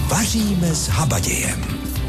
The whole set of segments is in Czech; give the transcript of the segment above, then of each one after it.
Vaříme s habadějem.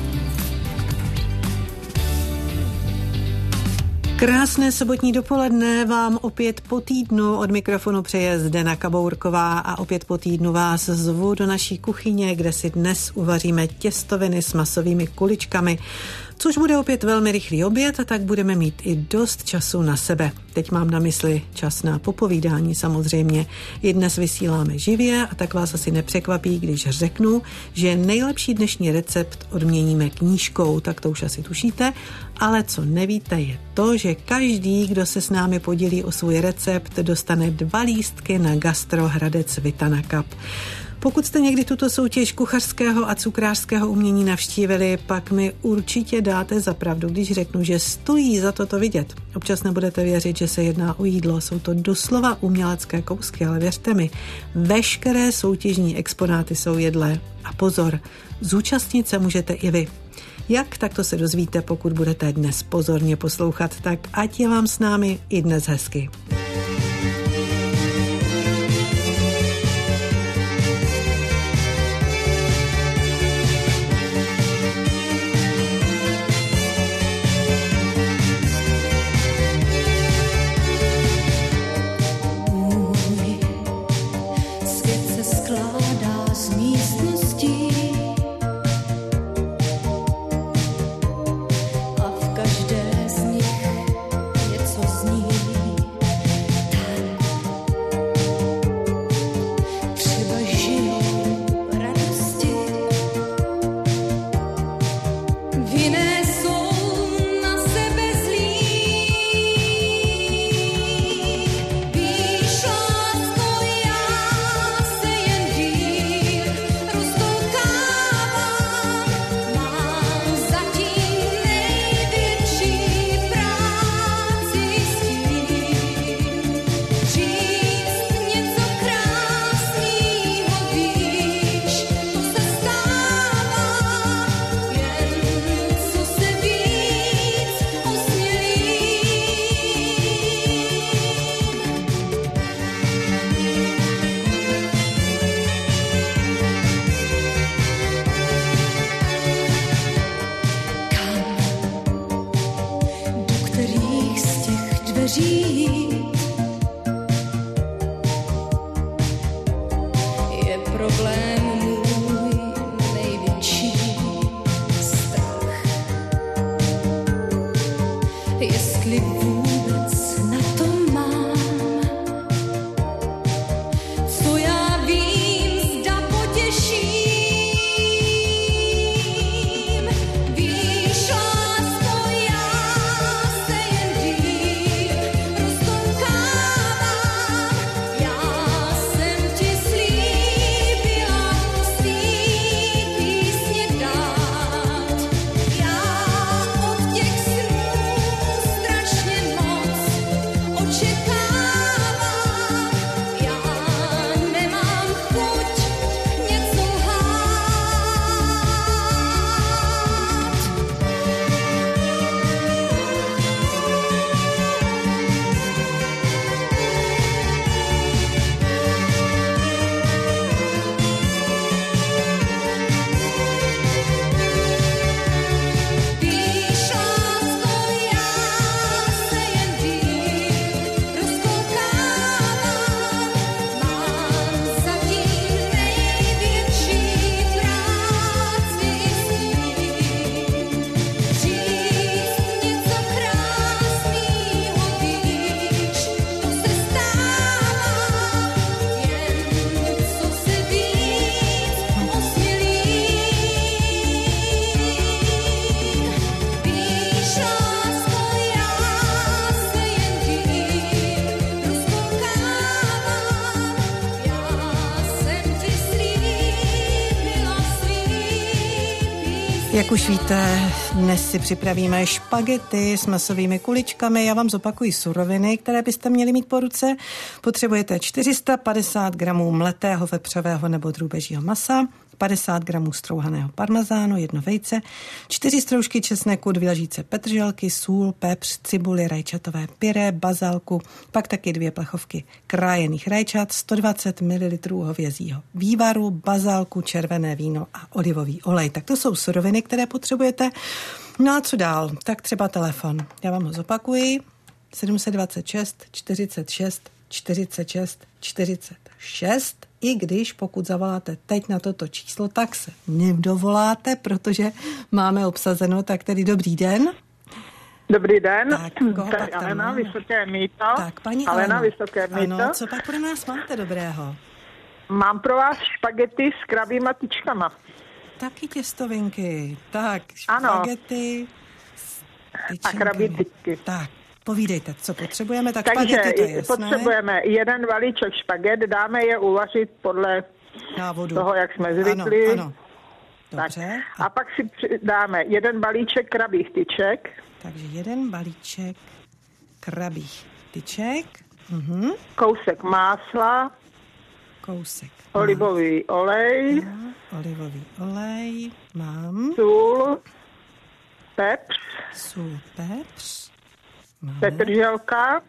Krásné sobotní dopoledne vám opět po týdnu od mikrofonu přeje Zdena Kabourková a opět po týdnu vás zvu do naší kuchyně, kde si dnes uvaříme těstoviny s masovými kuličkami, což bude opět velmi rychlý oběd a tak budeme mít i dost času na sebe. Teď mám na mysli čas na popovídání samozřejmě. I dnes vysíláme živě a tak vás asi nepřekvapí, když řeknu, že nejlepší dnešní recept odměníme knížkou, tak to už asi tušíte, ale co nevíte je to, že každý, kdo se s námi podělí o svůj recept, dostane 2 lístky na Gastro Hradec Vitana Cup. Pokud jste někdy tuto soutěž kuchařského a cukrářského umění navštívili, pak mi určitě dáte za pravdu, když řeknu, že stojí za to vidět. Občas nebudete věřit, že se jedná o jídlo, jsou to doslova umělecké kousky, ale věřte mi, veškeré soutěžní exponáty jsou jedlé. A pozor, zúčastnit se můžete i vy. Jak, tak to se dozvíte, pokud budete dnes pozorně poslouchat, tak ať je vám s námi i dnes hezky. Jak už víte, dnes si připravíme špagety s masovými kuličkami. Já vám zopakuji suroviny, které byste měli mít po ruce. Potřebujete 450 gramů mletého vepřového nebo drůbežího masa, 50 gramů strouhaného parmezánu, 1 vejce, 4 stroužky česneku, 2 lžíce petrželky, sůl, pepř, cibuli, rajčatové pyré, bazalku, pak taky 2 plechovky krájených rajčat, 120 ml hovězího vývaru, bazalku, červené víno a olivový olej. Tak to jsou suroviny, které potřebujete. No a co dál? Tak třeba telefon. Já vám ho zopakuji. 726 46 46 46. I když pokud zavoláte teď na toto číslo, tak se nedovoláte, protože máme obsazeno. Tak tedy dobrý den. Dobrý den, tak Alena, Vysoké Mýto. Tak, paní Alena, Vysoké Mýto. Ano, co pak pro nás máte dobrého? Mám pro vás špagety s krabíma tyčkama. Taky těstovinky. Tak, ano. Špagety a krabí tyčky. Tak, povídejte, co potřebujeme. Tak takže špagety, to je jasné. Potřebujeme 1 balíček špaget, dáme je uvařit podle návodu toho, jak jsme zvykli. Ano. Dobře. Tak. A pak si dáme 1 balíček krabích tyček. Takže 1 balíček krabích tyček. Kousek másla. Kousek. Olivový olej. Olivový olej. Mám. Sůl. Pepř. Sůl, pepř. Máme. Petrželka.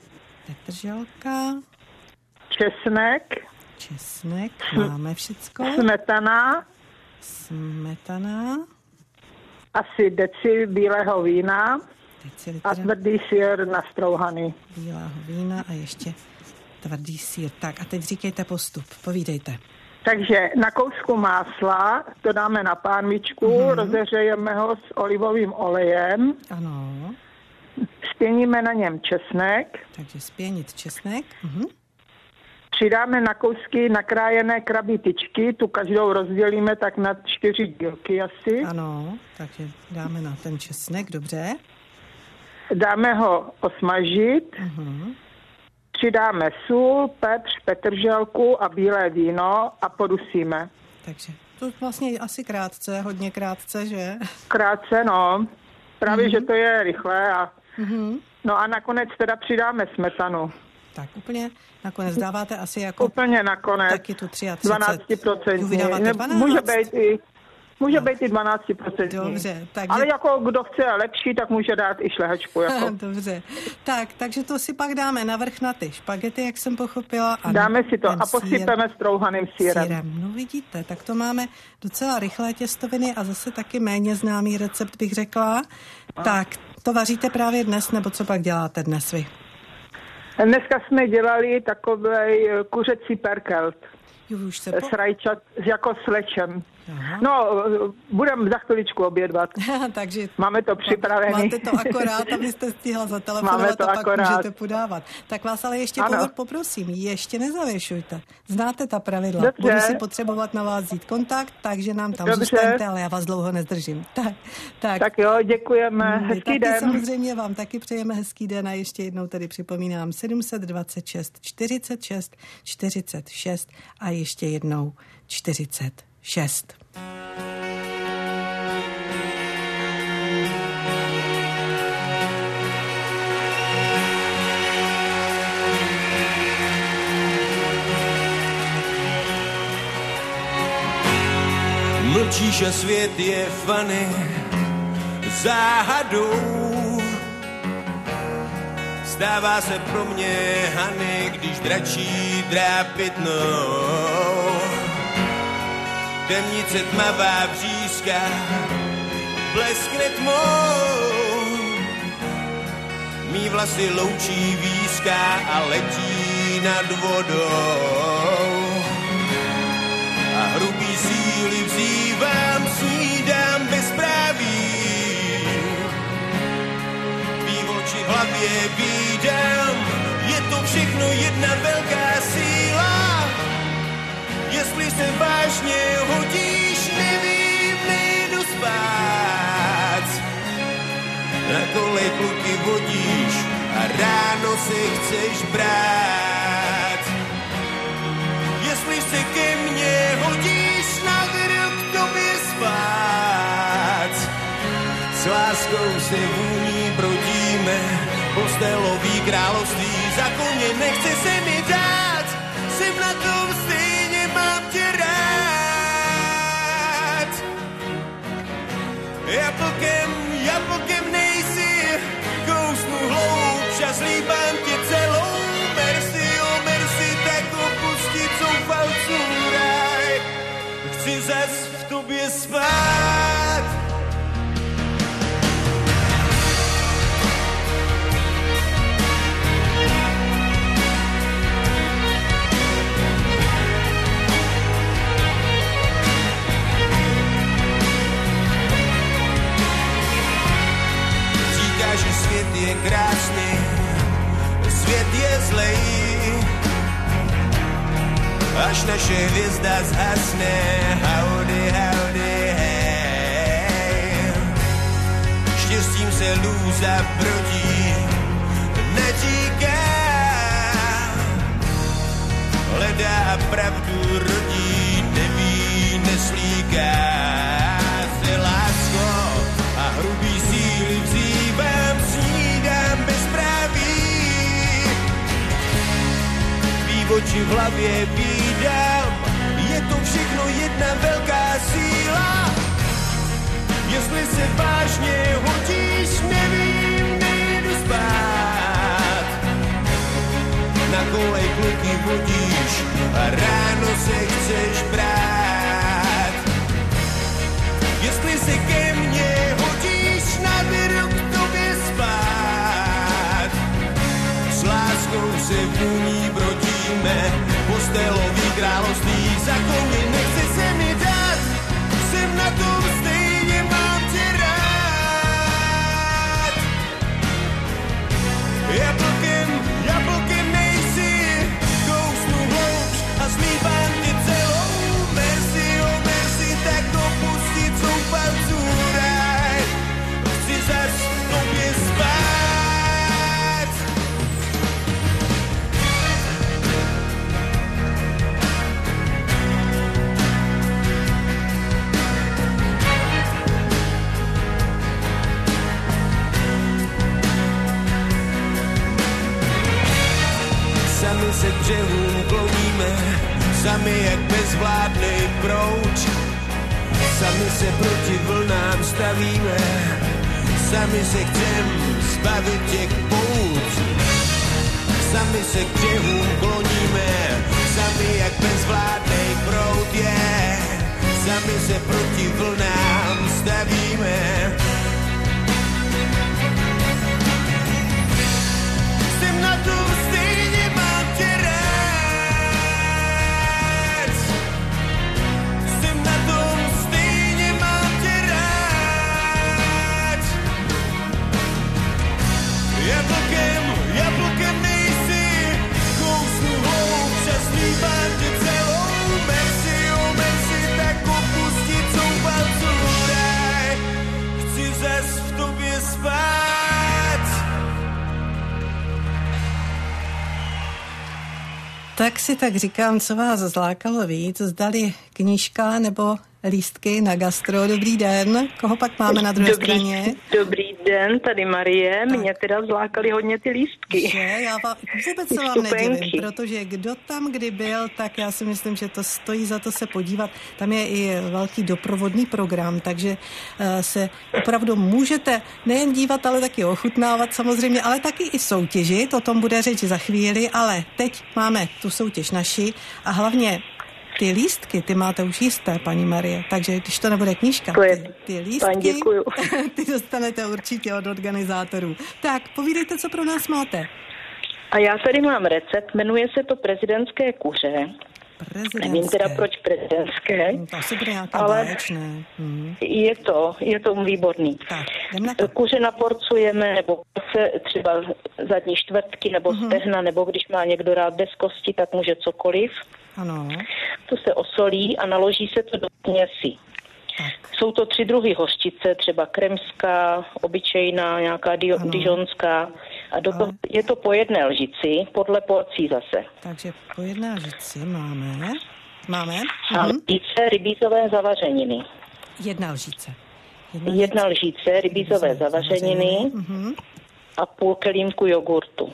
Česnek. Máme všecko. Smetana. Asi deci bílého vína. A tvrdý sýr nastrouhaný. Bílého vína a ještě tvrdý sýr. Tak a teď říkejte postup, povídejte. Takže na kousku másla to dáme na pánvičku, rozehřejeme ho s olivovým olejem. Ano. Spěníme na něm česnek. Takže spěnit česnek. Přidáme na kousky nakrájené krabí tyčky, tu každou rozdělíme tak na 4 dílky asi. Ano, takže dáme na ten česnek, dobře. Dáme ho osmažit. Přidáme sůl, pepř, petrželku a bílé víno a podusíme. Takže to vlastně asi krátce, hodně krátce, že? Krátce, no. Právě, že to je rychlé. No a nakonec teda přidáme smetanu. Tak úplně nakonec dáváte asi jako... Úplně nakonec. Taky tu 33. 12%. Vy dáváte 12? Může být i 12%. Dobře. Takže... Ale jako kdo chce lepší, tak může dát i šlehačku. Jako. Dobře. Takže to si pak dáme navrch na ty špagety, jak jsem pochopila. A dáme si to a posypeme strouhaným sýrem. No vidíte, tak to máme docela rychlé těstoviny a zase taky méně známý recept, bych řekla. Tak, to vaříte právě dnes, nebo co pak děláte dnes vy? Dneska jsme dělali takovej kuřecí perkelt. S rajčat, jako s lečem. No, budeme za chviličku obědvat. Takže máme to připravené. Máte to akorát, abyste stihla zatelefonovat a pak akorát můžete podávat. Tak vás ale ještě poprosím, ještě nezavěšujte. Znáte ta pravidla. Dobře. Budu si potřebovat na vás vzít kontakt, takže nám tam zůstaňte, ale já vás dlouho nezdržím. Tak jo, děkujeme. Hezký den. Samozřejmě vám taky přejeme hezký den a ještě jednou tedy připomínám 726 46 46 a ještě jednou 46. Mlčíš a svět je fany záhadou. Stává se pro mě Hany, když dračí drápit mnou. Temnice tmavá břízka bleskne tmou. Mí vlasy loučí výzka a letí nad vodou. A hrubý síly vzývám, snídám bezpráví. Tvý oči v hlavě vídám, je to všechno jedna velká síla. Jestli se vážně hodíš, nevím, nejdu spát. Na kolej kluky vodíš a ráno se chceš brát. Jestli se ke mně hodíš, na k tobě spát. S láskou se vůní brodíme, postelový království, za koně nechce se mi dát. Jsem na tom stejně, mám tě rád. Jablkem nejsi, kousnu hloubš a zlíbám tě celou. Merci, tak opustit zoufalců ráj. Chci zas v tobě spát. Že svět je krásný, svět je zlej, až naše hvězda zhasne. Howdy, hey. Štěstím se lůza brodí, netíká, hledá pravdu rodí, neví, neslíká. Se lásko a hrubý síly vzývám, snídám bezpráví. Tvý oči v hlavě vídám, je to všechno jedna velká síla. Jestli se vážně hodíš, nevím, nejdu spát. Na kolej kluky vodíš a ráno se chceš brát. Jestli se ke mně hodíš, naberu k tobě spát. S láskou se vůní brodíme, postelový království za koně nechce se mi dát. Jsem na tom stejně, mám tě rád. Jablkem nejsi, kousnu hloubš a zlíbám tě celou. Merci, tak opustit zoufalců ráj. Chci zas v tobě spát. Sami se k břehům kloníme, sami jak bezvládnej proud. Sami se proti vlnám stavíme, sami se chcem zbavit těch pout. Sami se k břehům kloníme, sami jak bezvládnej proud je. Sami se proti vlnám stavíme. Jsem na tom stejně, mám tě rád. Jsem na tom stejně, mám tě rád. Jablkem nejsi, kousnu hloubš a zlíbám tě celou. Merci, tak opustit zoufalců ráj. Chci zas v tobě spát. Tak si tak říkám, co vás zlákalo víc, zdali knížka nebo lístky na gastro. Dobrý den, koho pak máme na druhé straně? Dobrý den, tady Marie, tak. Mě teda zlákaly hodně ty lístky. Že? Já vůbec se vám nedivím, protože kdo tam kdy byl, tak já si myslím, že to stojí za to se podívat. Tam je i velký doprovodný program, takže se opravdu můžete nejen dívat, ale taky ochutnávat samozřejmě, ale taky i soutěžit, o tom bude řeč za chvíli, ale teď máme tu soutěž naši a hlavně ty lístky, ty máte už jisté, paní Marie, takže když to nebude knížka, ty lístky, ty dostanete určitě od organizátorů. Tak, povídejte, co pro nás máte. A já tady mám recept, jmenuje se to prezidentské kuře. Nevím teda, proč prezidentské, to asi bude nějaké ale báječné. Je to výborný. Tak, kuře naporcujeme, nebo se třeba zadní čtvrtky, nebo stehna, nebo když má někdo rád bez kosti, tak může cokoliv. Ano. To se osolí a naloží se to do směsi. Jsou to 3 druhy hořčice, třeba kremská, obyčejná, nějaká dijonská. A je to po 1 lžici, podle porcí zase. Takže po 1 lžici máme. A lžice rybízové zavařeniny. 1 lžice. 1 lžice rybízové zavařeniny a půl kelímku jogurtu.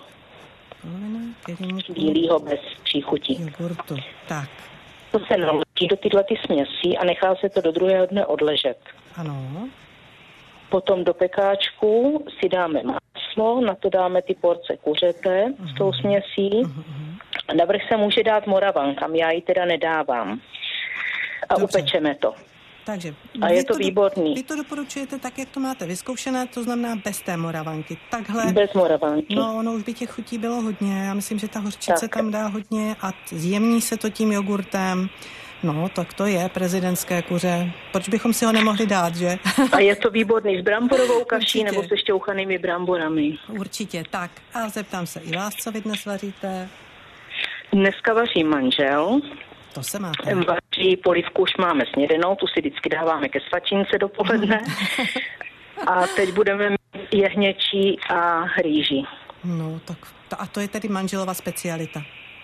Bílýho bez příchutí. Jogurtu, tak. To se naloží do tyhle směsi a nechá se to do druhého dne odležet. Ano. Potom do pekáčku si dáme máslo, na to dáme ty porce kuřete s tou směsí. A navrch se může dát moravanka, já ji teda nedávám. A dobře. Upečeme to. Takže a je to výborný. Vy to doporučujete tak, jak to máte vyzkoušené, to znamená bez té moravanky. Takhle. Bez moravanky. No, ono už by těch chutí bylo hodně. Já myslím, že ta hořčice tam dá hodně a zjemní se to tím jogurtem. No, tak to je prezidentské kuře. Proč bychom si ho nemohli dát, že? A je to výborný s bramborovou kaší nebo se šťouchanými bramborami. Určitě, tak. A zeptám se i vás, co vy dnes vaříte? Dneska vaří manžel. To se máte. Vaří polivku, už máme snědenou, tu si vždycky dáváme ke svačince dopoledne. A teď budeme mít jehněčí a rýži. No, tak. A to je tedy manželova specialita.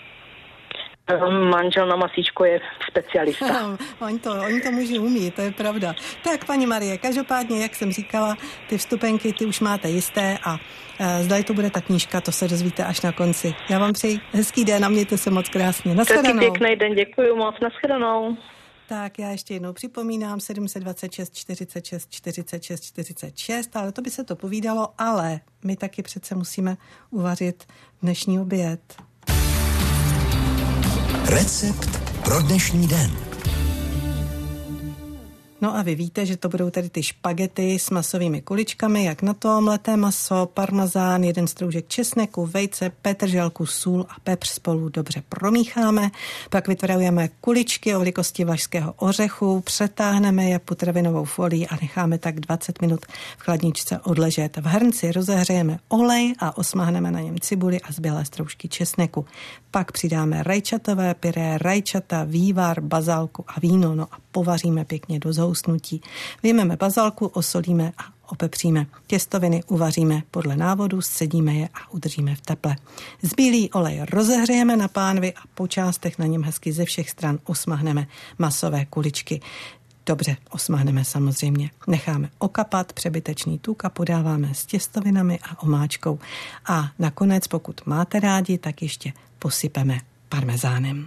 Manžel na masíčko je specialista. Oni to můžou umít, to je pravda. Tak, paní Marie, každopádně, jak jsem říkala, ty vstupenky, ty už máte jisté a zdali to bude ta knížka, to se dozvíte až na konci. Já vám přeji hezký den a mějte se moc krásně. Nashledanou. Taky pěkný den, děkuji moc, nashledanou. Tak já ještě jednou připomínám 726 46 46 46, ale to by se to povídalo, ale my taky přece musíme uvařit dnešní oběd. Recept pro dnešní den. No a vy víte, že to budou tady ty špagety s masovými kuličkami, jak na to mleté maso, parmazán, 1 stroužek česneku, vejce, petrželku, sůl a pepř spolu dobře promícháme, pak vytvarujeme kuličky o velikosti vlašského ořechu, přetáhneme je potravinovou folií a necháme tak 20 minut v chladničce odležet. V hrnci rozehřejeme olej a osmahneme na něm cibuli a zbylé stroužky česneku. Pak přidáme rajčatové pyré, rajčata, vývar, bazálku a víno, no a povaříme pěkně do zhoustnutí. Vyjmeme bazalku, osolíme a opepříme. Těstoviny uvaříme podle návodu, scedíme je a udržíme v teple. Zbílý olej rozehřejeme na pánvi a po částech na něm hezky ze všech stran osmahneme masové kuličky. Dobře, osmahneme samozřejmě. Necháme okapat přebytečný tuk a podáváme s těstovinami a omáčkou. A nakonec, pokud máte rádi, tak ještě posypeme parmezánem.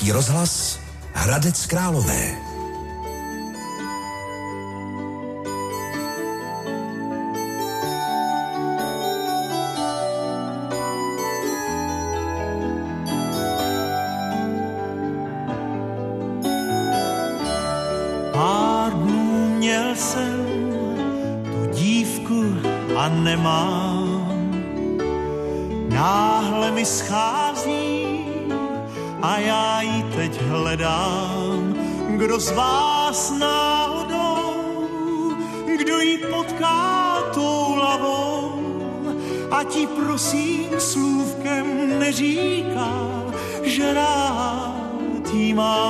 Český rozhlas, Hradec Králové. Pár dnů měl jsem tu dívku a nemám. Náhle mi schází a já ji teď hledám. Kdo z vás náhodou, kdo ji potká tou lavou, ať jí prosím slůvkem neříká, že rád jí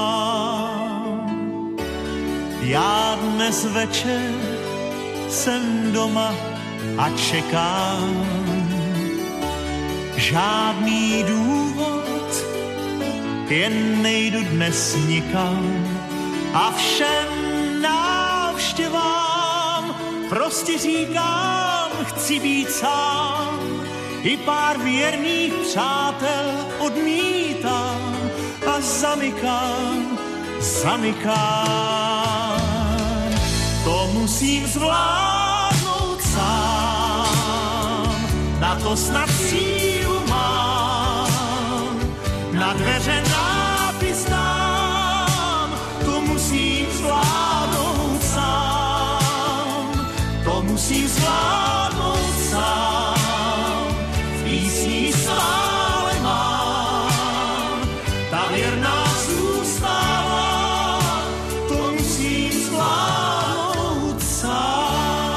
mám. Já dnes večer jsem doma a čekám. Žádný důvod, jen nejdu dnes nikam a všem návštěvám prostě říkám, chci být sám. I pár věrných přátel odmítám a zamykám. To musím zvládnout sám, na to snad sílu mám, na dveře nápis dám, to musím zvládnout sám, to musím zvládnout sám, v písni stále mám, ta věrná zůstává, to musím zvládnout sám.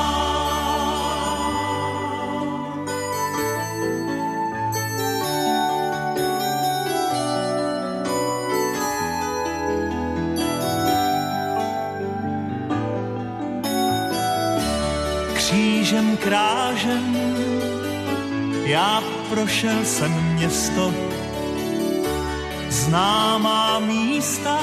Křížem krážem já prošel jsem město, známá místa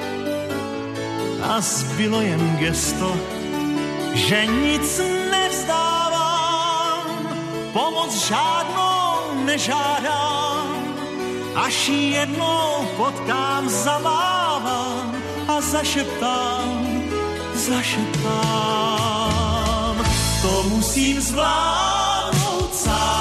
a zbylo jen gesto, že nic nevzdávám, pomoc žádnou nežádám, až ji jednou potkám, zamávám a zašeptám. To musím zvládnout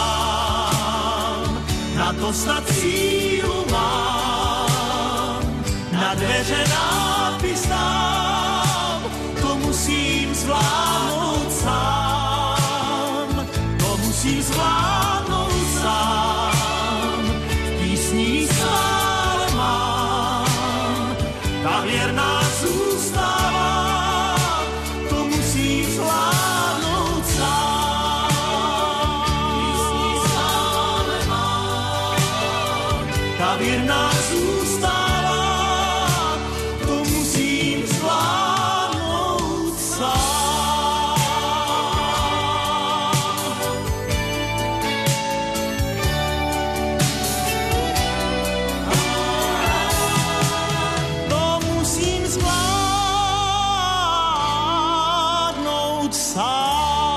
sám, na to snad sílu mám, na dveře nápis dám, to musím zvládnout sám, to musím zvládnout sám, v písni stále mám, ta věrná zůstává, to musím zvládnout sám, v písni stále mám, ta věrná zůstává, to musím zvládnout sám. To musím zvládnout sám.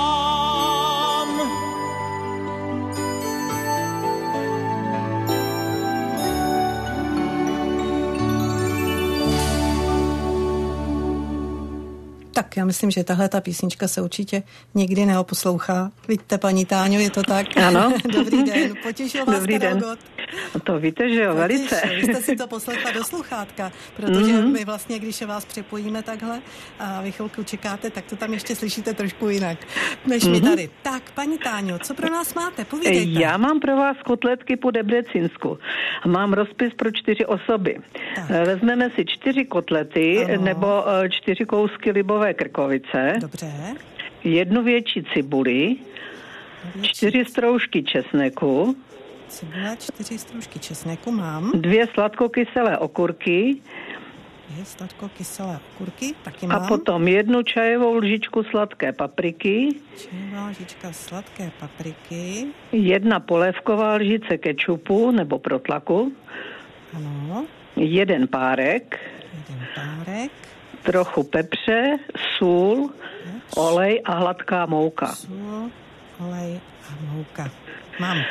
Tak já myslím, že tahle ta písnička se určitě nikdy neoposlouchá. Vidíte, paní Táňo, je to tak? Ano. Dobrý den, potěšil vás Dobrý den. Rogot? To víte, že jo, velice. Vy jste si to poslechla do sluchátka, protože my vlastně, když vás připojíme takhle a vy chvilku čekáte, tak to tam ještě slyšíte trošku jinak, než my tady. Tak, paní Táňo, co pro nás máte? Povídejte. Já mám pro vás kotletky po Debrecínsku. Mám rozpis pro 4 osoby. Tak. Vezmeme si 4 kotlety nebo 4 kousky libové krkovice. Dobře. 1 větší cibuli, 4 stroužky česneku, Cibule, 4 stroužky česneku mám. 2 sladkokyselé okurky 2 sladkokyselé okurky, taky mám. a potom 1 čajovou lžičku sladké papriky, Čajová lžička sladké papriky. 1 polévková lžice kečupu nebo protlaku, Ano. 1 párek, 1 párek. trochu pepře, sůl, olej a hladká mouka. Sůl, olej a mouka. Mám.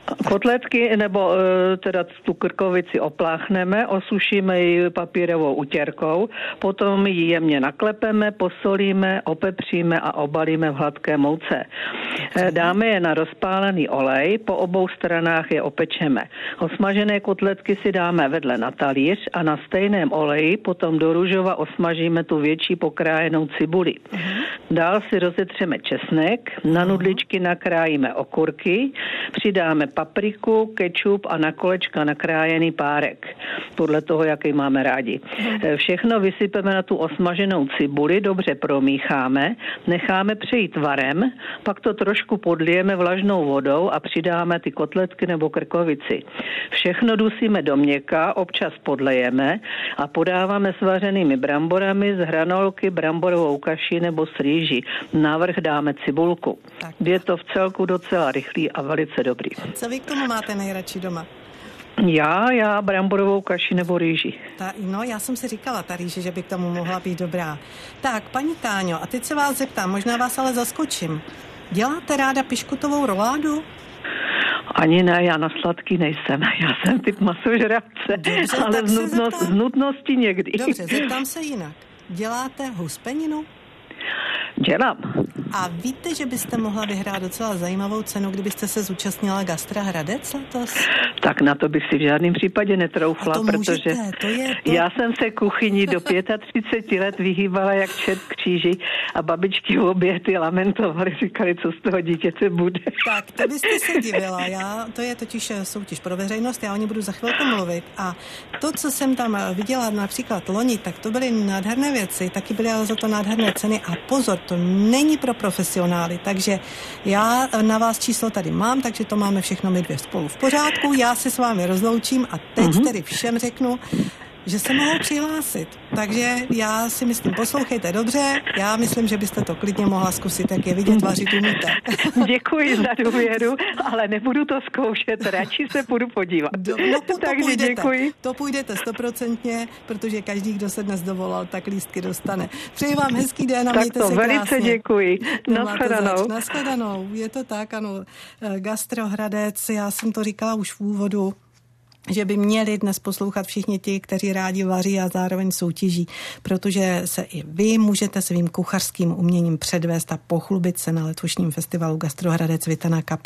Kotletky nebo teda tu krkovici opláchneme, osušíme ji papírovou utěrkou, potom ji jemně naklepeme, posolíme, opepříme a obalíme v hladké mouce. Dáme je na rozpálený olej, po obou stranách je opečeme. Osmažené kotletky si dáme vedle na talíř a na stejném oleji potom do růžova osmažíme tu větší pokrájenou cibuli. Dál si rozetřeme česnek, na nudličky nakrájíme okurky, přidáme papriku, kečup a na kolečka nakrájený párek, podle toho, jaký máme rádi. Všechno vysypeme na tu osmaženou cibuli, dobře promícháme, necháme přejít varem, pak to trošku podlijeme vlažnou vodou a přidáme ty kotletky nebo krkovici. Všechno dusíme do měka, občas podlejeme a podáváme s vařenými bramborami z hranolky, bramborovou kaši nebo s rýží. Navrch dáme cibulku. Tak. Je to v celku docela rychlý a velice dobrý. Co vy k tomu máte nejradši doma? Já bramborovou kaši nebo rýži. Já jsem si říkala, ta rýže, že by k tomu mohla být dobrá. Tak, paní Táňo, a teď se vás zeptám, možná vás ale zaskočím. Děláte ráda piškotovou roládu? Ani ne, já na sladký nejsem. Já jsem typ masožravce, Dobře, ale z nutnosti někdy. Dobře, zeptám se jinak. Děláte huspeninu? Dělám. A víte, že byste mohla vyhrát docela zajímavou cenu, kdybyste se zúčastnila Gastra Hradec letos? Tak na to bych si v žádném případě netroufla, protože to. Já jsem se kuchyni do 35 let vyhýbala jak čert k kříži a babičky obě ty lamentovaly, říkali, co z toho dítěte bude. Tak, to byste se divila. To je totiž soutěž pro veřejnost, já o ní budu za chvilku mluvit. A to, co jsem tam viděla například loni, tak to byly nádherné věci, taky byly ale za to nádherné ceny. A pozor, to není pro profesionály, takže já na vás číslo tady mám, takže to máme všechno my dvě spolu v pořádku. Já se s vámi rozloučím a teď tedy všem řeknu, že se mohou přihlásit. Takže já si myslím, poslouchejte dobře, já myslím, že byste to klidně mohla zkusit, jak je vidět, vařit umíte. Děkuji za důvěru, ale nebudu to zkoušet, radši se půjdu podívat. Takže děkuji. To půjdete 100%, protože každý, kdo se dnes dovolal, tak lístky dostane. Přeji vám hezký den a mějte se krásně. Velice děkuji. Nashledanou. Je to tak, ano. Gastro Hradec, já jsem to říkala už v úvodu, že by měli dnes poslouchat všichni ti, kteří rádi vaří a zároveň soutěží, protože se i vy můžete svým kuchařským uměním předvést a pochlubit se na letošním festivalu Gastro Hradec Vitana Cup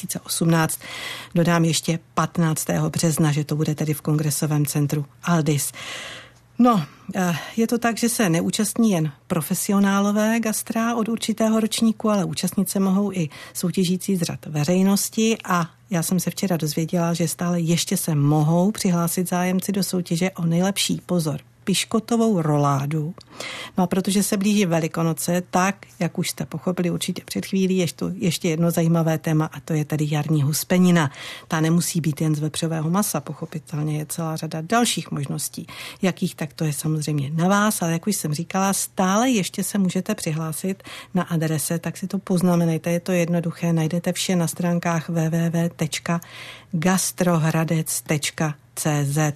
2018. Dodám ještě 15. března, že to bude tedy v kongresovém centru Aldis. No, je to tak, že se neúčastní jen profesionálové gastra od určitého ročníku, ale účastnit se mohou i soutěžící z řad veřejnosti a já jsem se včera dozvěděla, že stále ještě se mohou přihlásit zájemci do soutěže o nejlepší pozor piškotovou roládu. No a protože se blíží Velikonoce, tak, jak už jste pochopili určitě před chvílí, ještě jedno zajímavé téma a to je tady jarní huspenina. Ta nemusí být jen z vepřového masa, pochopitelně je celá řada dalších možností. Jakých, tak to je samozřejmě na vás, ale jak už jsem říkala, stále ještě se můžete přihlásit na adrese, tak si to poznamenejte, je to jednoduché, najdete vše na stránkách www.gastrohradec.cz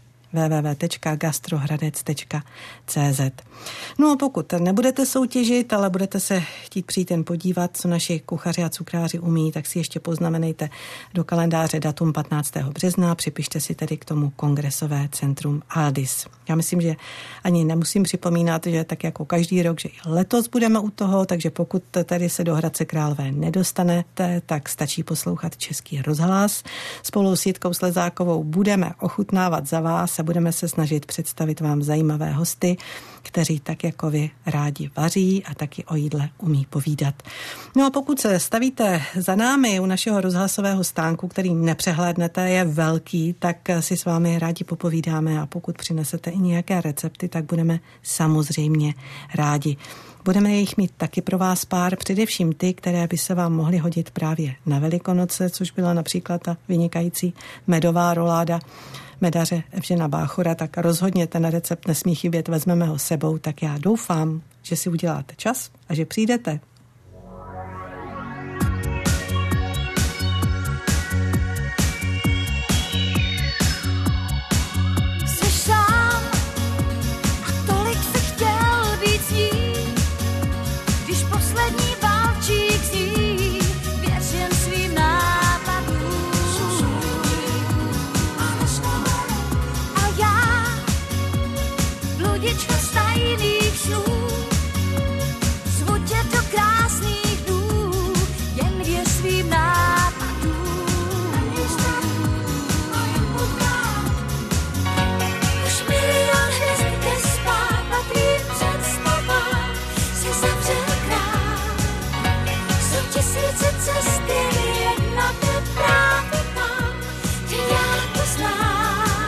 www.gastrohradec.cz. No a pokud nebudete soutěžit, ale budete se chtít přijít jen podívat, co naši kuchaři a cukráři umí, tak si ještě poznamenejte do kalendáře datum 15. března, připište si tedy k tomu kongresové centrum Aldis. Já myslím, že ani nemusím připomínat, že tak jako každý rok, že i letos budeme u toho, takže pokud tedy se do Hradce Králové nedostanete, tak stačí poslouchat Český rozhlas. Spolu s Jitkou Slezákovou budeme ochutnávat za vás a budeme se snažit představit vám zajímavé hosty, kteří tak jako vy rádi vaří a taky o jídle umí povídat. No a pokud se stavíte za námi u našeho rozhlasového stánku, který nepřehlédnete, je velký, tak si s vámi rádi popovídáme a pokud přinesete i nějaké recepty, tak budeme samozřejmě rádi. Budeme jich mít taky pro vás pár, především ty, které by se vám mohly hodit právě na Velikonoce, což byla například ta vynikající medová roláda medaře Evžena Báchora, tak rozhodně ten recept nesmí chybět, vezmeme ho sebou, tak já doufám, že si uděláte čas a že přijdete. Srdíčko z tajných snů, zvu tě do krásných dnů, jen věř svým nápadům. Už milion hvězd jde spát a tvým představám se zavřel krám. Jsou tisíce cest, jen jedna te právě tam, že já to znám.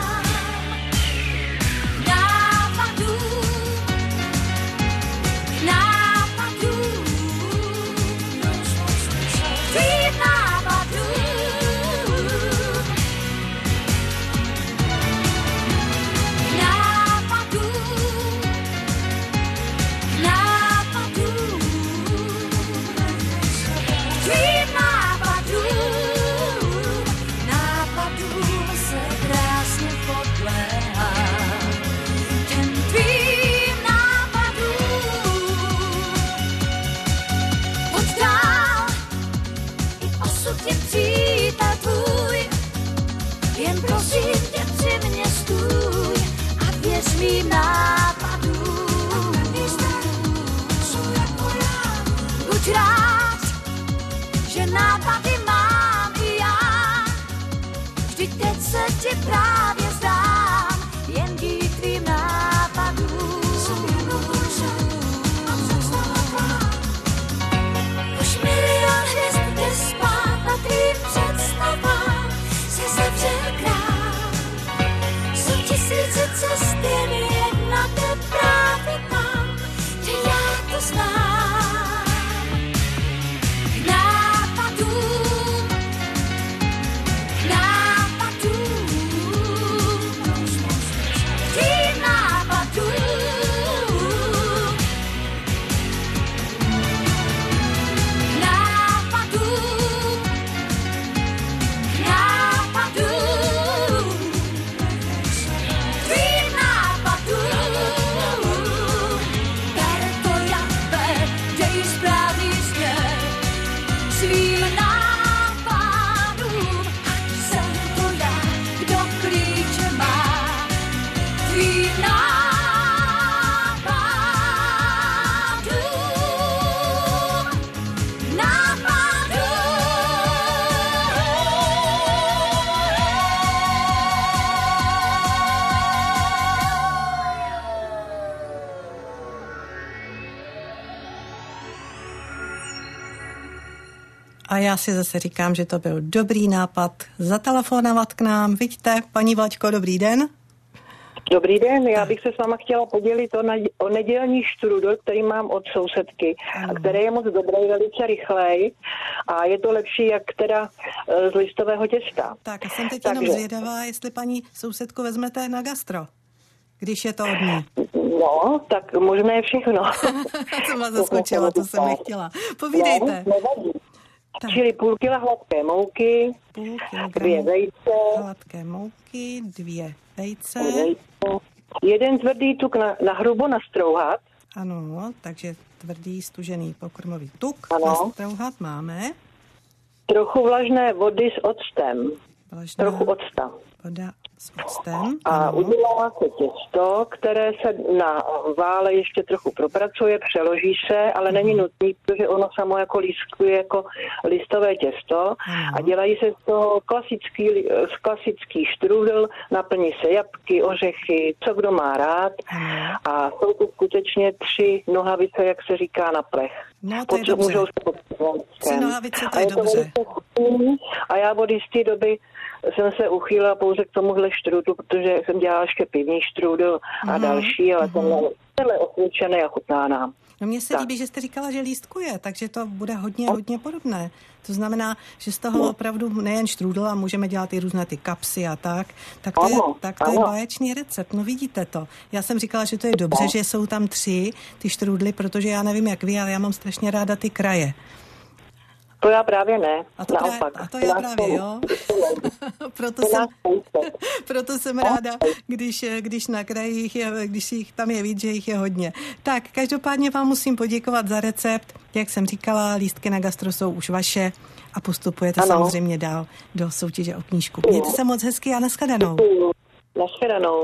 Mým nápadům. Buď rád, že nápady mám i já. Vždyť teď se ti právě zdám, jen díky tvým nápadům. Už milion hvězd jde spát a tvým představám se zavřel krám. Jsou tisíce cest, jen jedna te právě tam, že já to znám. Nápadům, tvým nápadům. A já si zase říkám, že to byl dobrý nápad zatelefonovat k nám. Vidíte, paní Vlaďko, dobrý den. Dobrý den, já bych se s váma chtěla podělit o nedělní štrudl, který mám od sousedky, a který je moc dobrý, velice rychlej a je to lepší jak teda z listového těsta. Tak a jsem teď jenom zvědavá, jestli paní sousedku vezmete na gastro, když je to od ní. No, tak možné je všechno. To vás zaskočilo, to jsem nechtěla. Povídejte. No, tak. Čili půl kila hladké mouky, 2 vejce, hladké mouky, 2 vejce, jeden tvrdý tuk na hrubo nastrouhat. Ano, takže tvrdý stužený pokrmový tuk nastrouhat máme. Trochu vlažné vody s octem. Trochu octa. Voda s octem. A udělá se těsto, které se na vále ještě trochu propracuje, přeloží se, ale není nutný, protože ono samo jako lískuje jako listové těsto a dělají se z toho klasický štrůdl, naplní se jabky, ořechy, co kdo má rád a jsou to skutečně 3 nohavice, jak se říká, na plech. No, to je dobře. 3 nohavice, to je dobře. A já od jisté doby jsem se uchýlila pouze k tomuhle štrůdlu, protože jsem dělala ještě pivní štrůdl a další, ale tenhle osvědčený a chutná nám. No mně se líbí, že jste říkala, že lístkuje, takže to bude hodně podobné. To znamená, že z toho opravdu nejen štrůdl a můžeme dělat i různé ty kapsy a tak to je báječný recept. No vidíte to. Já jsem říkala, že to je dobře, že jsou tam 3 ty štrůdly, protože já nevím, jak vy, ale já mám strašně ráda ty kraje. To já právě ne, naopak. A to já právě, jo. Proto jsem ráda, když na krajích když jich tam je víc, že jich je hodně. Tak, každopádně vám musím poděkovat za recept. Jak jsem říkala, lístky na gastro jsou už vaše a postupujete samozřejmě dál do soutěže o knížku. Mějte se moc hezky a nashledanou. Nashledanou.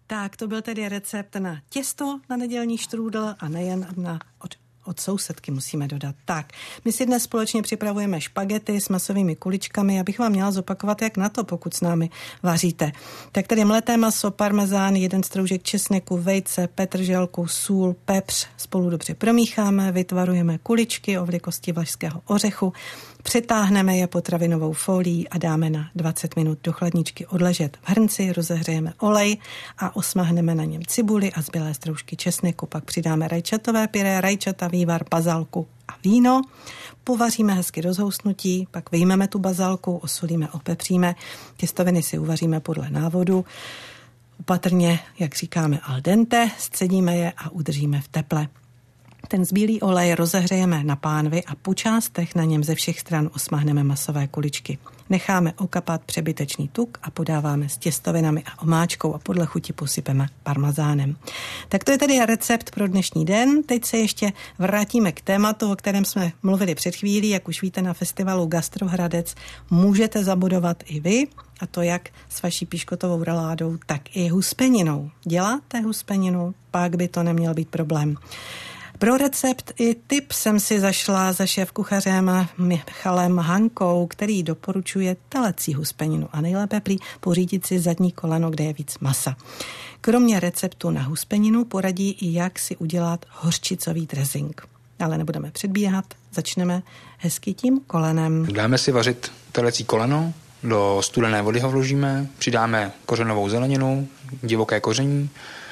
Tak to byl tedy recept na těsto na nedělní štrůdl a nejen od sousedky musíme dodat. Tak, my si dnes společně připravujeme špagety s masovými kuličkami, abych vám měla zopakovat, jak na to, pokud s námi vaříte. Tak tady mleté maso, parmezán, 1 stroužek česneku, vejce, petrželku, sůl, pepř, spolu dobře promícháme, vytvarujeme kuličky o velikosti vlašského ořechu, přitáhneme je potravinovou fólií a dáme na 20 minut do chladničky odležet. V hrnci rozehřejeme olej a osmahneme na něm cibuli a zbylé stroužky česneku. Pak přidáme rajčatové pyré, rajčata, vývar, bazalku a víno. Povaříme hezky do zhoustnutí, pak vyjmeme tu bazalku, osolíme, opepříme. Těstoviny si uvaříme podle návodu. Opatrně, jak říkáme, al dente, scedíme je a udržíme v teple. Ten zbílý olej rozehřejeme na pánvi a po částech na něm ze všech stran osmahneme masové kuličky. Necháme okapat přebytečný tuk a podáváme s těstovinami a omáčkou a podle chuti posypeme parmezánem. Tak to je tedy recept pro dnešní den. Teď se ještě vrátíme k tématu, o kterém jsme mluvili před chvílí. Jak už víte, na festivalu Gastro Hradec můžete zabudovat i vy, a to jak s vaší píškotovou reládou, tak i huspeninou. Děláte huspeninu? Pak by to neměl být problém. Pro recept i tip jsem si zašla za šéfkuchařem Michalem Hankou, který doporučuje telecí huspeninu a nejlépe prý pořídit si zadní koleno, kde je víc masa. Kromě receptu na huspeninu poradí i jak si udělat hořčicový dressing. Ale nebudeme předbíhat, začneme hezky tím kolenem. Dáme si vařit telecí koleno, do studené vody ho vložíme, přidáme kořenovou zeleninu, divoké koření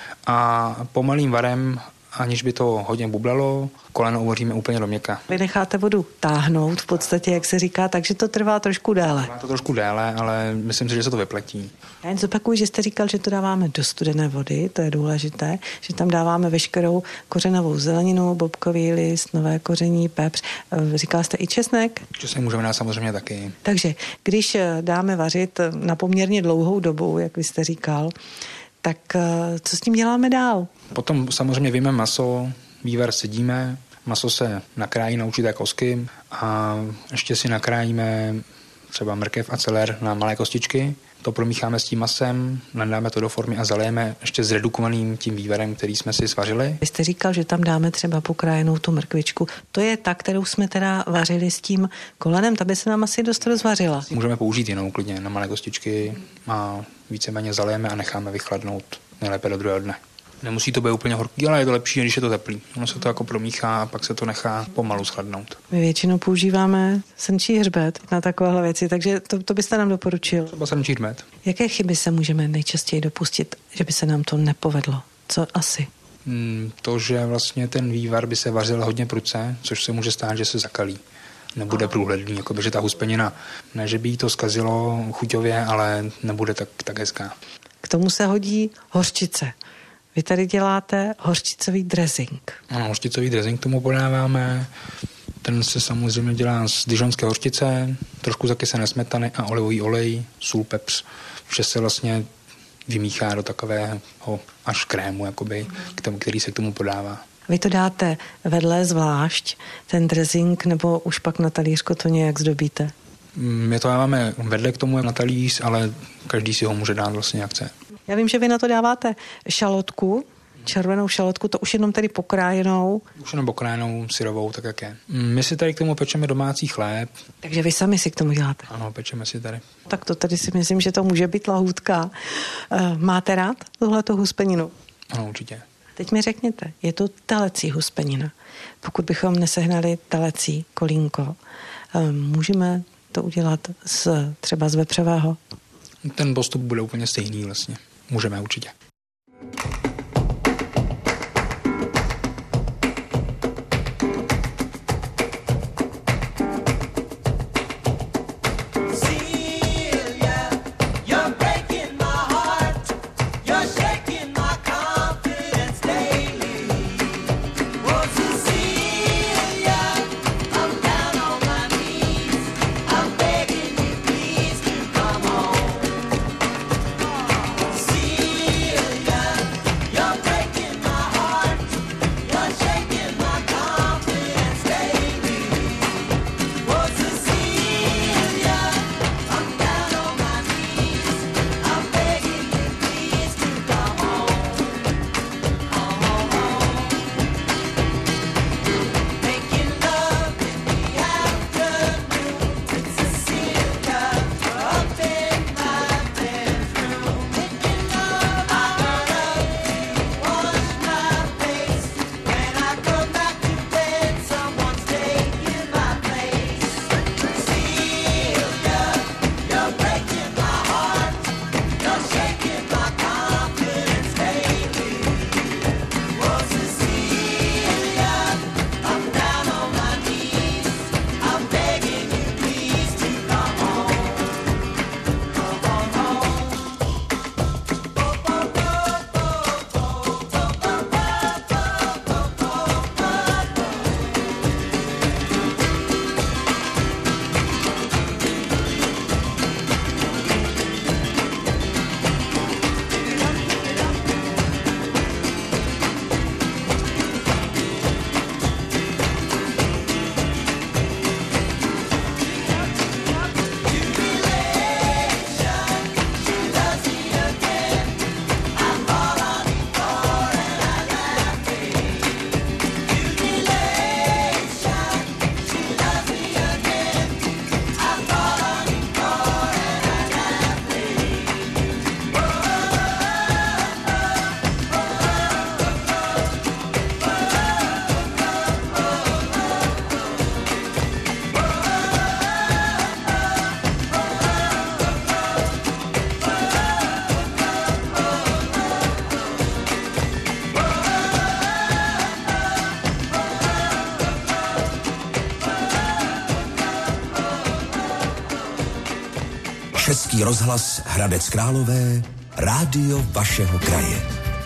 a pomalým varem, aniž by to hodně bublalo, koleno uvaříme úplně do měka. Vy necháte vodu táhnout v podstatě, jak se říká, takže to trvá trošku déle. Trvá to trošku déle, ale myslím si, že se to vyplatí. Já jen zopakuju, že jste říkal, že to dáváme do studené vody, to je důležité, že tam dáváme veškerou kořenovou zeleninu, bobkový list, nové koření, pepř. Říkal jste i česnek? Česnek můžeme dát samozřejmě taky. Takže když dáme vařit na poměrně dlouhou dobu, jak vy jste říkal, tak co s tím děláme dál? Potom samozřejmě vyjmeme maso, vývar sedíme, maso se nakrájí na určité kosky a ještě si nakrájíme třeba mrkev a celer na malé kostičky. To promícháme s tím masem, nadáme to do formy a zalijeme ještě zredukovaným tím vývarem, který jsme si svařili. Vy jste říkal, že tam dáme třeba pokrájenou tu mrkvičku. To je ta, kterou jsme teda vařili s tím kolenem, ta by se nám asi dost rozvařila. Můžeme použít jinou klidně na malé kostičky a víceméně zalijeme a necháme vychladnout nejlépe do druhého dne. Nemusí to být úplně horký, ale je to lepší, když je to teplý. Ono se to jako promíchá a pak se to nechá pomalu schladnout. My většinou používáme srnčí hřbet na takovéhle věci, takže to byste nám doporučil. Třeba srnčí hřbet. Jaké chyby se můžeme nejčastěji dopustit, že by se nám to nepovedlo? Co asi? To, že vlastně ten vývar by se vařil hodně prudce, což se může stát, že se zakalí. Nebude průhledný, jakoby, že ta huspenina, ne, že by jí to zkazilo chuťově, ale nebude tak hezká. K tomu se hodí hořčice. Vy tady děláte hořčicový dressing. Ano, hořčicový dressing tomu podáváme. Ten se samozřejmě dělá z dižonské hořčice, trošku zakysené smetany a olivový olej, sůl, pepř. Vše se vlastně vymíchá do takového až krému, jakoby, který se k tomu podává. Vy to dáte vedle zvlášť, ten dressing, nebo už pak na talířko to nějak zdobíte? My to dáváme vedle k tomu na talíř, ale každý si ho může dát vlastně jak chce. Já vím, že vy na to dáváte šalotku, červenou šalotku, to už jenom tedy pokrájenou. Už jenom pokrájenou, syrovou, tak jak je. My si tady k tomu pečeme domácí chléb. Takže vy sami si k tomu děláte? Ano, pečeme si tady. Tak to tady si myslím, že to může být lahůdka. Máte rád tohleto huspeninu? Ano, určitě. Teď mi řekněte, je to telecí huspenina. Pokud bychom nesehnali telecí kolínko, můžeme to udělat třeba z vepřového? Ten postup bude úplně stejný vlastně. Můžeme určitě. Český rozhlas Hradec Králové, rádio vašeho kraje.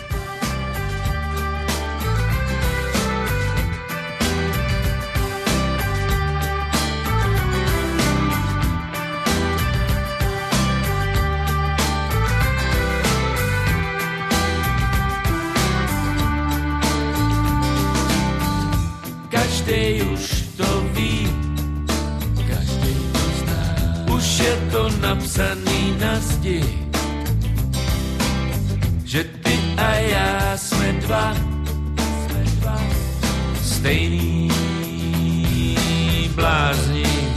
Každý už to ví, každý to zná, už je to napsaný na zdi, že ty a já jsme dva stejný blázni.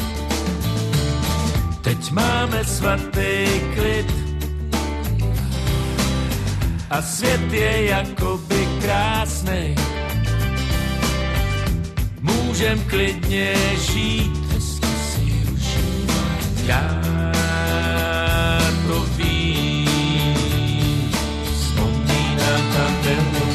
Teď máme svatý klid a svět je jakoby krásnej. Můžem klidně žít, já to vím, vzpomínám tam temnotu.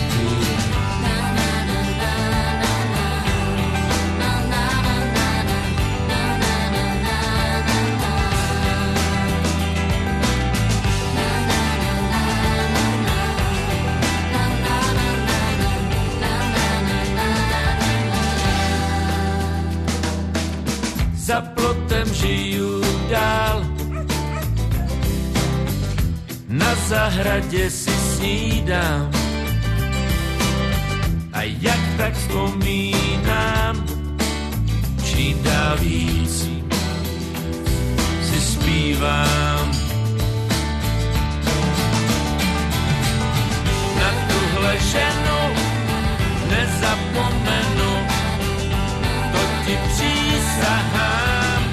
Za plotem žiju dál, na zahradě si snídám a jak tak vzpomínám, čím dál víc si zpívám. Na tuhle ženu nezapomenu, to ti přísahám,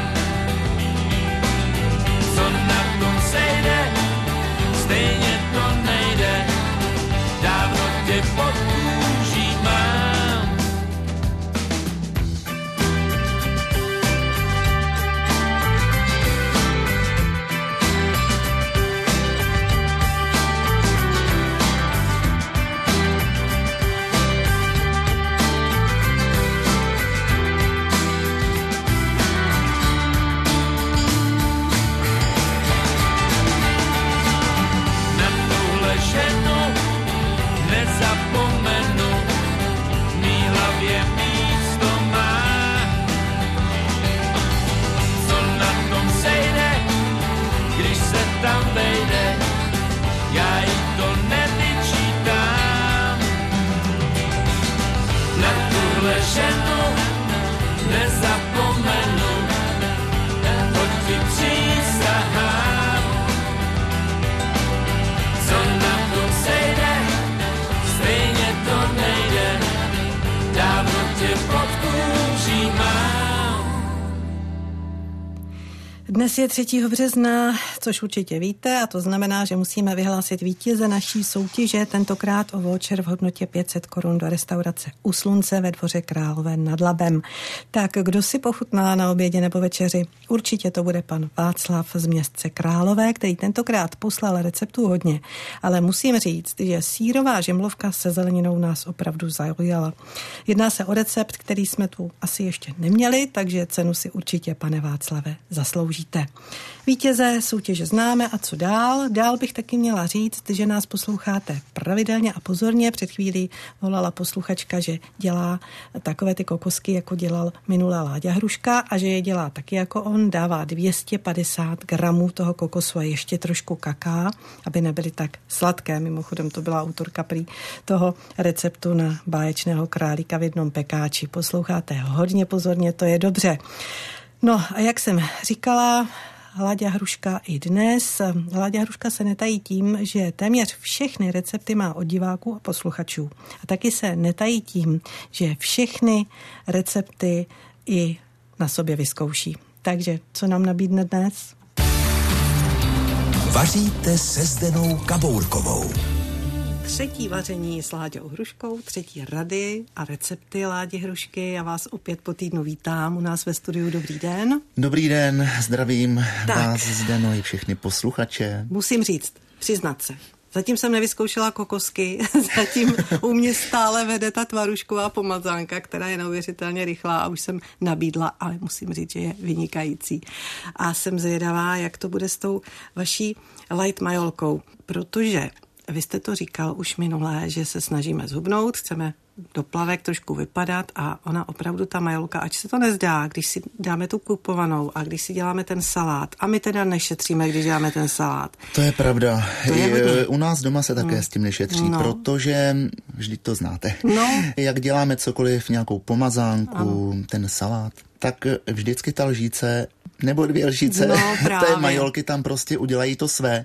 co na tom sejde, stejně to nejde, dávno tě pod kůží mám. Nezapomenu, mý hlavě místo má, co na tom sejde, když se tam vejde, já jí to nevyčítám. Na tuhle ženu nezapomenu, to ti přísahám, co na tom sejde, stejně to nejde, dávno tě pod kůží mám. Dnes je 3. března, což určitě víte, a to znamená, že musíme vyhlásit vítěze naší soutěže, tentokrát o voucher v hodnotě 500 korun do restaurace U Slunce ve Dvoře Králové nad Labem. Tak kdo si pochutná na obědě nebo večeři? Určitě to bude pan Václav z Městce Králové, který tentokrát poslal receptů hodně. Ale musím říct, že sýrová žemlovka se zeleninou nás opravdu zaujala. Jedná se o recept, který jsme tu asi ještě neměli, takže cenu si určitě, pane Václave, zasloužíte. Vítěze soutěže známe a co dál? Dál bych taky měla říct, že nás posloucháte pravidelně a pozorně. Před chvílí volala posluchačka, že dělá takové ty kokosky, jako dělal minulá Láďa Hruška a že je dělá taky jako on. Dává 250 gramů toho kokosu a ještě trošku kaká, aby nebyly tak sladké. Mimochodem to byla autorka prý toho receptu na báječného králíka v jednom pekáči. Posloucháte hodně pozorně, to je dobře. No a jak jsem říkala, Láďa Hruška i dnes. Láďa Hruška se netají tím, že téměř všechny recepty má od diváků a posluchačů. A taky se netají tím, že všechny recepty i na sobě vyzkouší. Takže co nám nabídne dnes? Vaříte se Zdenou Kabourkovou. Třetí vaření s Láďou Hruškou, třetí rady a recepty Ládi Hrušky. Já vás opět po týdnu vítám u nás ve studiu. Dobrý den. Dobrý den, zdravím vás, Zdeno, i všechny posluchače. Musím říct, přiznat se, Zatím jsem nevyzkoušela kokosky, zatím u mě stále vede ta tvarušková pomazánka, která je neuvěřitelně rychlá a už jsem nabídla, ale musím říct, že je vynikající. A jsem zvědavá, jak to bude s tou vaší light majolkou, protože vy jste to říkal už minulé, že se snažíme zhubnout, chceme do plavek trošku vypadat a ona opravdu ta majolka, ať se to nezdá, když si dáme tu kupovanou a když si děláme ten salát a my teda nešetříme, když děláme ten salát. To je pravda. U nás doma se také s tím nešetří, protože vždyť to znáte. Jak děláme cokoliv, nějakou pomazánku, ten salát, tak vždycky ta lžíce nebo 2 lžíce té majolky tam prostě udělají to své.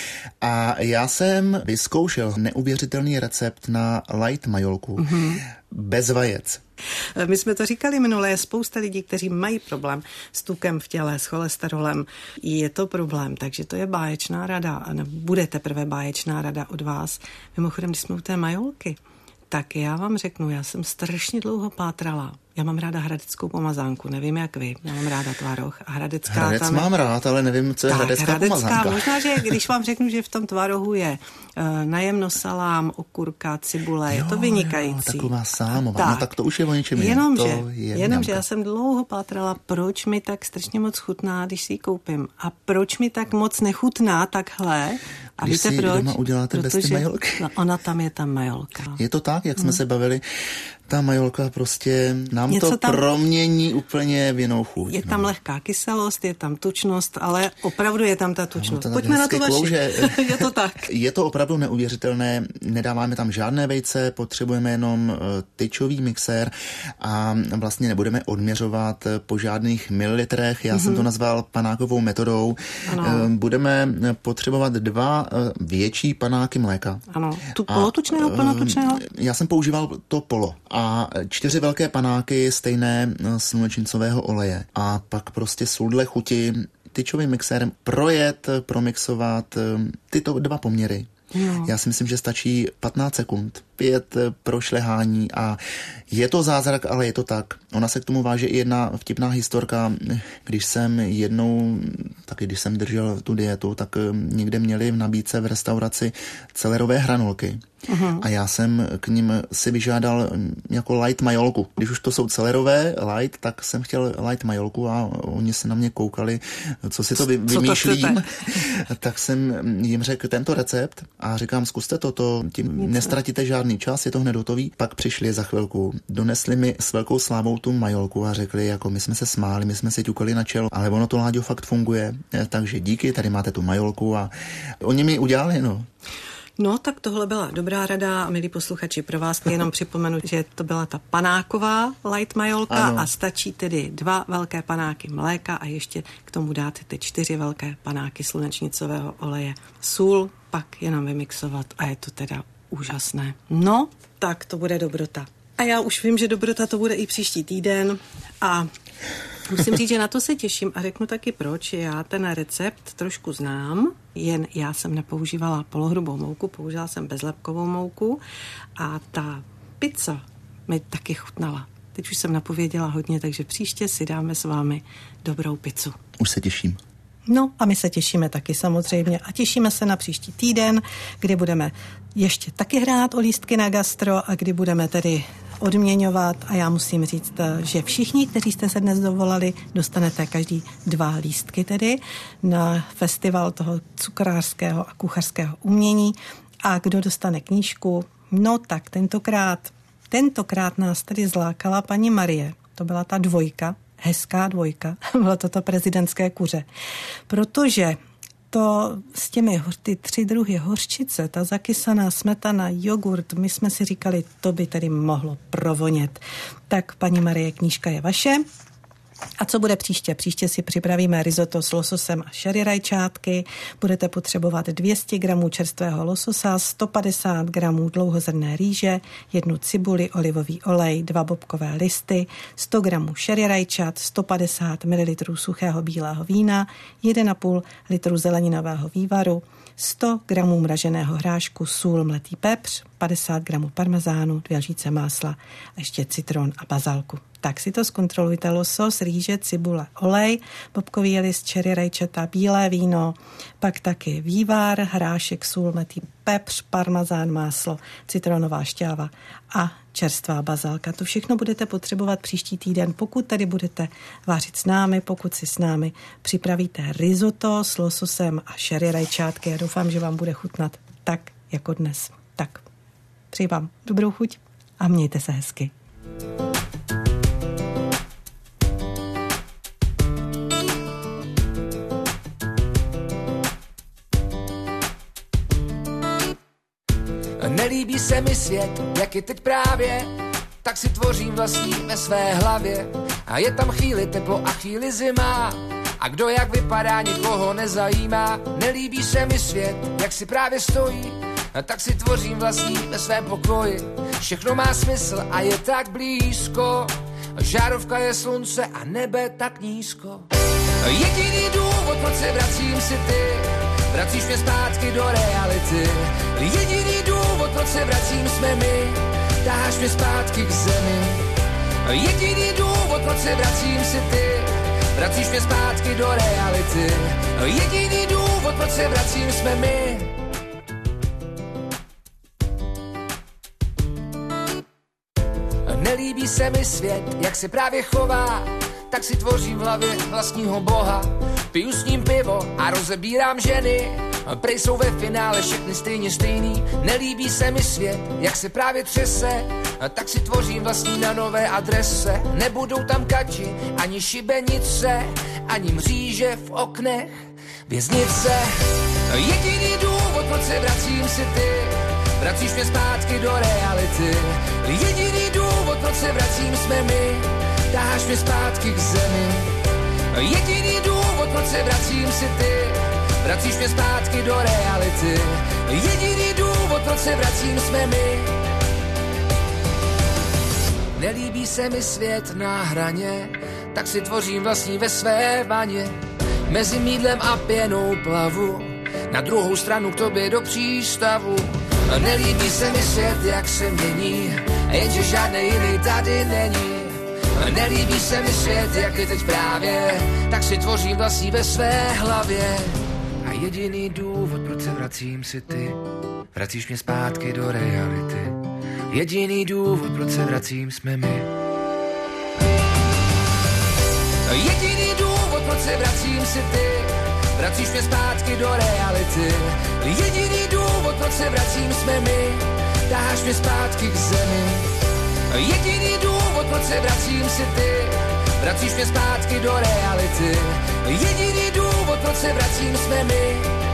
A já jsem vyzkoušel neuvěřitelný recept na light majolku. Bez vajec. My jsme to říkali minule, je spousta lidí, kteří mají problém s tukem v těle, s cholesterolem. Je to problém, takže to je báječná rada. A bude teprve báječná rada od vás. Mimochodem, když jsme u té majolky, tak já vám řeknu, já jsem strašně dlouho pátrala. Já mám ráda hradeckou pomazánku, nevím jak vy, já mám ráda tvaroh a hradecká. Hradec tam mám rád, ale nevím, co je hradecká pomazánka. Možná, že když vám řeknu, že v tom tvarohu je najemno salám, okurka, cibule, je to vynikající. Taková salámová, tak to už je o něčem Jenomže já jsem dlouho pátrala, proč mi tak strašně moc chutná, když si ji koupím a proč mi tak moc nechutná takhle. A když víte si proč? Doma uděláte bez ty majolky. Ona tam je ta majolka. Je to tak, jak jsme se bavili, ta majolka prostě nám něco to tam promění úplně v jinou chuť. Je tam lehká kyselost, je tam tučnost, ale opravdu je tam ta tučnost. Pojďme na to vaši. Je to tak. Je to opravdu neuvěřitelné, nedáváme tam žádné vejce, potřebujeme jenom tyčový mixér a vlastně nebudeme odměřovat po žádných mililitrech. Já jsem to nazval panákovou metodou. Ano. Budeme potřebovat 2 větší panáky mléka. Ano. Polotučného, plnotučného? Já jsem používal to polo. A 4 velké panáky stejné slunečnicového oleje. A pak prostě sudle chuti tyčovým mixérem promixovat tyto 2 poměry. Já si myslím, že stačí 15 sekund, 5 prošlehání a je to zázrak, ale je to tak. Ona se k tomu váže i jedna vtipná historka. Když jsem držel tu dietu, tak někde měli v nabídce v restauraci celerové hranolky. A já jsem k nim si vyžádal jako light majolku. Když už to jsou celerové light, tak jsem chtěl light majolku a oni se na mě koukali, co si to vymýšlím. Tak jsem jim řekl tento recept a říkám, zkuste to tím nestratíte žádný čas, je to hned hotový. Pak přišli za chvilku, donesli mi s velkou slávou tu majolku a řekli, jako my jsme se smáli, my jsme si ťukali na čelo, ale ono to, Láďo, fakt funguje. Takže díky, tady máte tu majolku a oni mi udělali, No, tak tohle byla dobrá rada a milí posluchači, pro vás jenom připomenu, že to byla ta panáková light majolka a stačí tedy 2 velké panáky mléka a ještě k tomu dáte ty 4 velké panáky slunečnicového oleje. Sůl pak jenom vymixovat a je to teda úžasné. No, tak to bude dobrota. A já už vím, že dobrota to bude i příští týden a musím říct, že na to se těším a řeknu taky proč. Já ten recept trošku znám, jen já jsem nepoužívala polohrubou mouku, použila jsem bezlepkovou mouku a ta pizza mi taky chutnala. Teď už jsem napověděla hodně, takže příště si dáme s vámi dobrou pizzu. Už se těším. No a my se těšíme taky samozřejmě a těšíme se na příští týden, kdy budeme ještě taky hrát o lístky na gastro a kdy budeme tedy odměňovat a já musím říct, že všichni, kteří jste se dnes dovolali, dostanete každý 2 lístky tedy na festival toho cukrářského a kuchařského umění a kdo dostane knížku, no tak tentokrát nás tedy zlákala paní Marie, to byla ta 2, hezká 2, bylo to prezidentské kuře, protože to s těmi ty 3 druhy hořčice, ta zakysaná smetana, jogurt, my jsme si říkali, to by tedy mohlo provonět. Tak paní Marie, knížka je vaše. A co bude příště? Příště si připravíme risotto s lososem a sherry rajčátky. Budete potřebovat 200 gramů čerstvého lososa, 150 gramů dlouhozrnné rýže, 1 cibuli, olivový olej, 2 bobkové listy, 100 gramů sherry rajčat, 150 ml suchého bílého vína, 1,5 litru zeleninového vývaru, 100 gramů mraženého hrášku, sůl, mletý pepř, 50 gramů parmezánu, 2 lžíce másla a ještě citron a bazalku. Tak si to zkontrolujte: losos, rýže, cibule, olej, bobkový list, cherry rajčata, bílé víno, pak taky vývar, hrášek, sůl, mletý pepř, parmazán, máslo, citronová šťáva a čerstvá bazalka. To všechno budete potřebovat příští týden, pokud tady budete vařit s námi, pokud si s námi připravíte risotto s lososem a sherry rajčátky. Já doufám, že vám bude chutnat tak, jako dnes. Tak, přeji vám dobrou chuť a mějte se hezky. Nelíbí se mi svět, jak je teď právě, tak si tvořím vlastní ve své hlavě. A je tam chvíli teplo a chvíli zima, a kdo jak vypadá, nikoho nezajímá. Nelíbí se mi svět, jak si právě stojí, tak si tvořím vlastní ve svém pokoji. Všechno má smysl a je tak blízko, žárovka je slunce a nebe tak nízko. Jediný důvod, proč se vracím, si ty, vracíš mě zpátky do reality. Jediný důvod, proč se vracím, jsme my, táháš mě zpátky k zemi. Jediný důvod, proč se vracím, si ty, vracíš mě zpátky do reality. Jediný důvod, proč se vracím, jsme my. Nelíbí se mi svět, jak se právě chová, tak si tvořím v hlavě vlastního boha. Piju s ním pivo a rozebírám ženy, prej jsou ve finále všechny stejně stejný. Nelíbí se mi svět, jak se právě třese, tak si tvořím vlastní na nové adrese. Nebudou tam kači, ani šibenice, ani mříže v oknech věznice. Jediný důvod, proč se vracím, si ty, vracíš mě zpátky do reality. Jediný důvod, proč se vracím, jsme my, táháš mě zpátky k zemi. Jediný důvod, proč se vracím, si ty, vracíš mě zpátky do reality. Jediný důvod, proč se vracím, jsme my. Nelíbí se mi svět na hraně, tak si tvořím vlastní ve své vaně. Mezi mýdlem a pěnou plavu, na druhou stranu k tobě do přístavu. Nelíbí se mi svět, jak se mění, jenže žádný jiný tady není. Nelíbí se mi svět, jak je teď právě, tak si tvořím vlastní ve své hlavě. A jediný důvod, proč se vracím, si ty, vracíš mě zpátky do reality. Jediný důvod, proč se vracím, jsme my. Jediný důvod, proč se vracím, si ty, vracíš mě zpátky do reality. Jediný důvod, proč se vracím, jsme my, táháš mě zpátky k zemi. Jediný důvod, proč se vracím, si ty, vracíš mě zpátky do reality. Jediný důvod, proč se vracím, jsme my,